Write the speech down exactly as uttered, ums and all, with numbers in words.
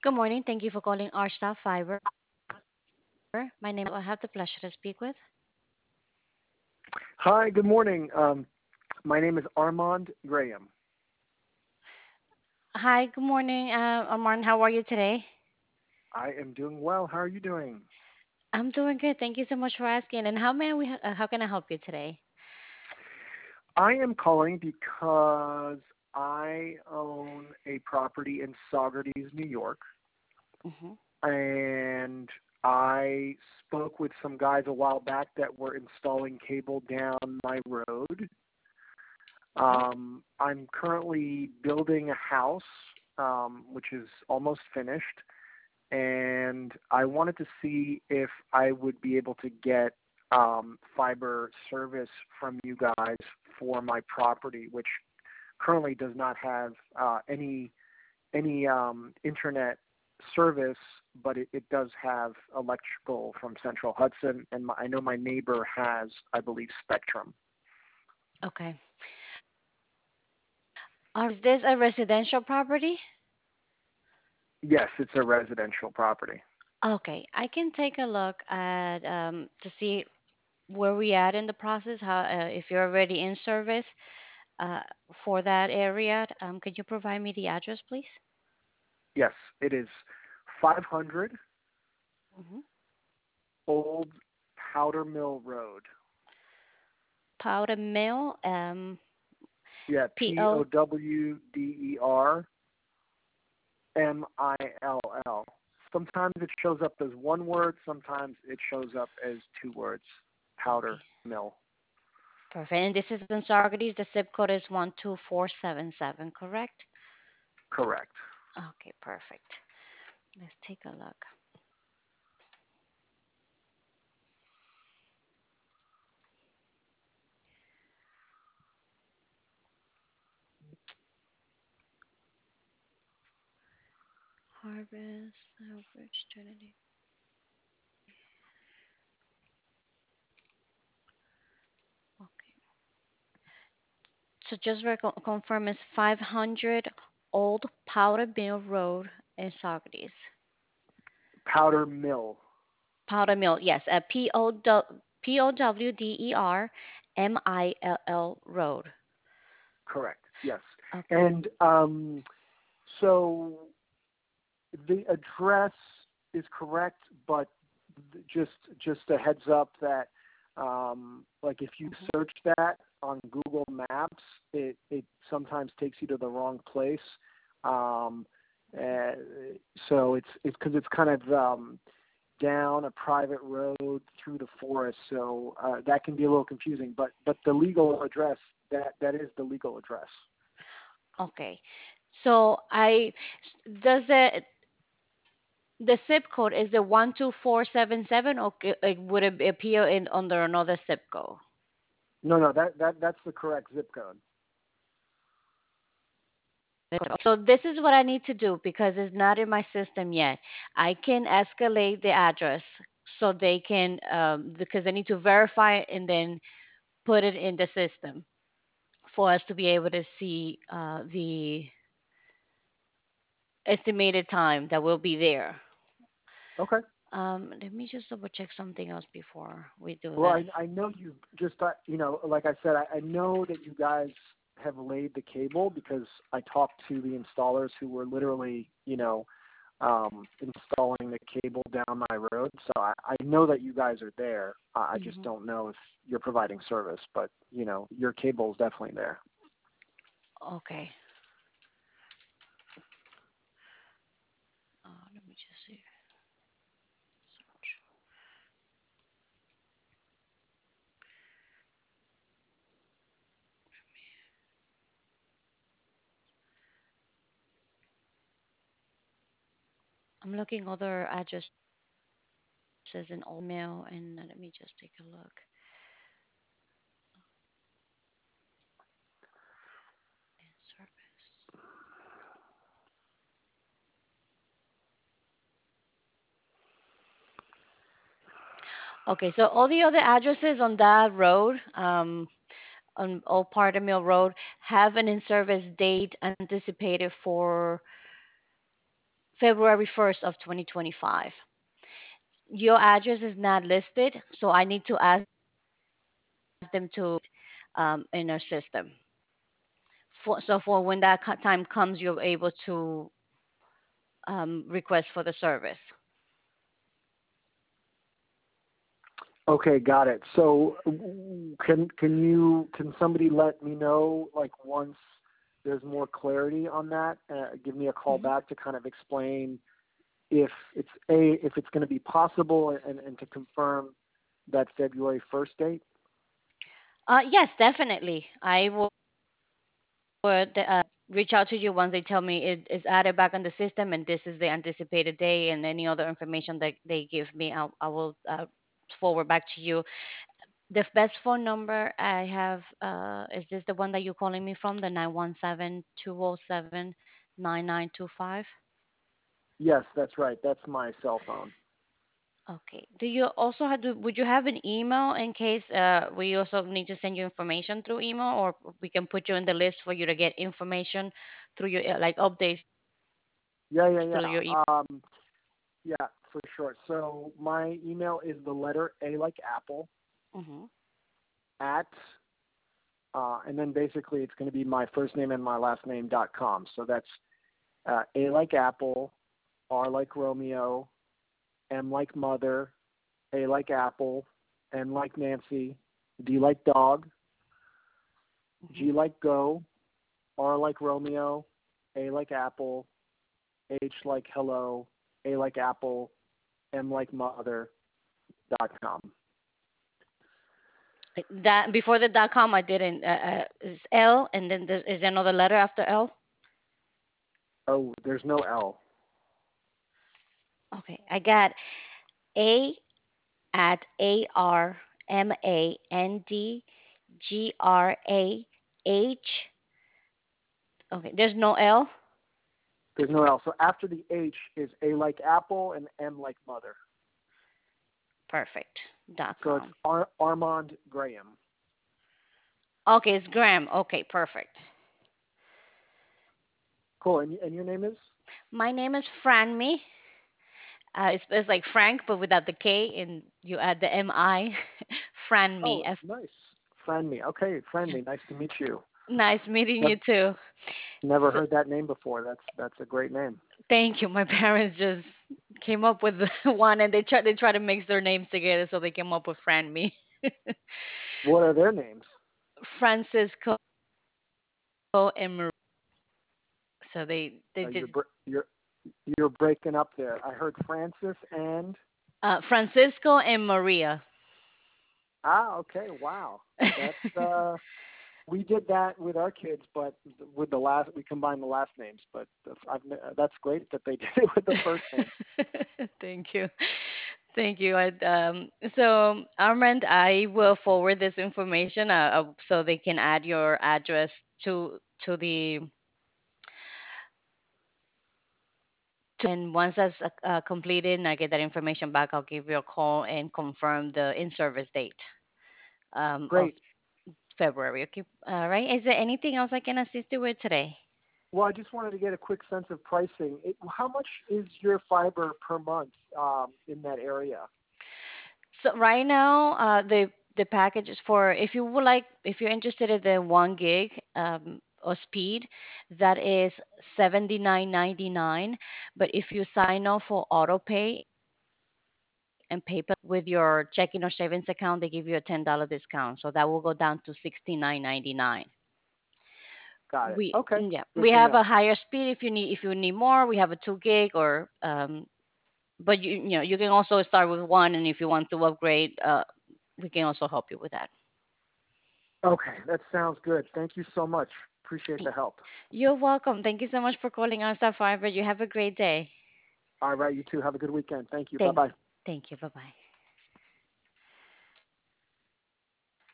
Good morning. Thank you for calling our staff fiber. My name is I have the pleasure to speak with. Hi, good morning. Um, my name is Armand Graham. Hi, good morning, uh, Armand. How are you today? I am doing well. How are you doing? I'm doing good. Thank you so much for asking. And how may we? Uh, how can I help you today? I am calling because I own a property in Saugerties, New York, Hmm. and I spoke with some guys a while back that were installing cable down my road. Hmm. Um, I'm currently building a house, um, which is almost finished, and I wanted to see if I would be able to get um, fiber service from you guys for my property, which currently does not have uh, any any um, internet service, but it, it does have electrical from Central Hudson, and my, I know my neighbor has, I believe, Spectrum. Okay. Uh, is this a residential property? Yes, it's a residential property. Okay, I can take a look at um, to see where we at in the process. How uh, if you're already in service uh, for that area? Um, could you provide me the address, please? Yes, it is five hundred Hmm. Old Powder Mill Road. Powder Mill, um, Yeah, P P O. O W D E R M I L L. Sometimes it shows up as one word, sometimes it shows up as two words. Powder Okay, Mill. perfect. And this is in Saugerties. The zip code is one two four seven seven, correct? Correct. Okay, perfect. Let's take a look. Harvest, Southbridge, Trinity. Okay. So just reco confirm it's five hundred Old Powder Mill Road in Saugerties. Powder Mill. Powder Mill, yes, at P O W P O W D E R M I L L Road. Correct. Yes. Okay. And um, so the address is correct, but th- just just a heads up that um, like if you Hmm. search that on Google Maps, it it sometimes takes you to the wrong place. Um, uh, so it's it's because it's kind of um, down a private road through the forest, so uh, that can be a little confusing. But but the legal address, that that is the legal address. Okay. So I does the the zip code is the one two four seven seven, or c- it would it appear in under another zip code? No, no, that that that's the correct zip code. So this is what I need to do because it's not in my system yet. I can escalate the address so they can um, because I need to verify it and then put it in the system for us to be able to see uh, the estimated time that will be there. Okay. Um, let me just double check something else before we do Well, that. I, I know you just, uh, you know, like I said, I, I know that you guys have laid the cable because I talked to the installers who were literally, you know, um, installing the cable down my road. So I, I know that you guys are there. I I just Hmm. don't know if you're providing service, but, you know, your cable is definitely there. Okay. Uh, let me just see. Search. I'm looking other addresses in old mail, and uh, let me just take a look. In service. Okay, so all the other addresses on that road, um, on Old Parter Mill Road, have an in-service date anticipated for February first of twenty twenty-five. Your address is not listed, so I need to ask them to um, in our system. For, so for when that co- time comes, you're able to um, request for the service. Okay, got it. So w- can can you can somebody let me know like once there's more clarity on that? Uh, give me a call Mhm. back to kind of explain if it's a if it's going to be possible and, and to confirm that February first date. Uh, yes, definitely. I would uh, reach out to you once they tell me it is added back on the system and this is the anticipated day and any other information that they give me, I'll, I will uh, forward back to you. The best phone number I have, uh, is this the one that you're calling me from, the nine one seven, two oh seven, nine nine two five? Yes, that's right. That's my cell phone. Okay. Do you also have to, would you have an email in case uh, we also need to send you information through email, or we can put you in the list for you to get information through your, uh, like updates Yeah, yeah, through your email? yeah. Um, yeah, for sure. So my email is the letter A like apple Hmm. at uh, and then basically it's going to be my first name and my last name dot com. So that's uh, A like apple, R like Romeo, M like mother, A like apple, N like Nancy, D like dog, Hmm. G like go, R like Romeo, A like apple, H like hello, A like apple, M like mother dot com. That before the dot com, I didn't. Uh, uh, it's L, and then there is another letter after L. Oh, there's no L. Okay, I got A at A R M A N D G R A H. Okay, there's no L. There's no L. So after the H is A like apple and M like mother. Perfect. Dot So it's com. Ar- Armand Graham. Okay, it's Graham. Okay, perfect. Cool. And, and your name is? My name is Franmi. Uh, it's, it's like Frank, but without the K, and you add the M I. Franmi. Oh, F. nice. Friend me. Okay, friend me. Nice to meet you. Nice meeting you Never, too. never So, heard that name before. That's that's a great name. thank you. My parents just came up with one, and they try they try to mix their names together, so they came up with Franmi. What are their names? Francisco and Marie. So they they Uh, you're did br- you're you're breaking up there. I heard Francis and uh, Francisco and Maria. ah. Okay, wow. That's uh. We did that with our kids, but with the last we combined the last names. But I've, that's great that they did it with the first name. Thank you. Thank you. I, um, so, Armand, I will forward this information uh, uh, so they can add your address to to the. And once that's uh, uh, completed and I get that information back, I'll give you a call and confirm the in-service date um, of Great. February. Okay. All right. Is there anything else I can assist you with today? Well, I just wanted to get a quick sense of pricing. It, how much is your fiber per month um, in that area? So right now, uh, the the package is for if you would like, if you're interested in the one gig um, of speed, that is seventy nine ninety nine. But if you sign up for auto pay and PayPal with your checking or savings account, they give you a ten dollar discount. So that will go down to sixty nine ninety nine. Got it. We Okay. yeah, Good we to have know. a higher speed if you need if you need more. We have a two gig or um, but you you know you can also start with one, and if you want to upgrade, uh, we can also help you with that. Okay, that sounds good. Thank you so much. Appreciate the help. You're welcome. Thank you so much for calling on Star Fiber. You have a great day. All right, you too. Have a good weekend. Thank you. Bye Thank, bye. thank you. Bye bye.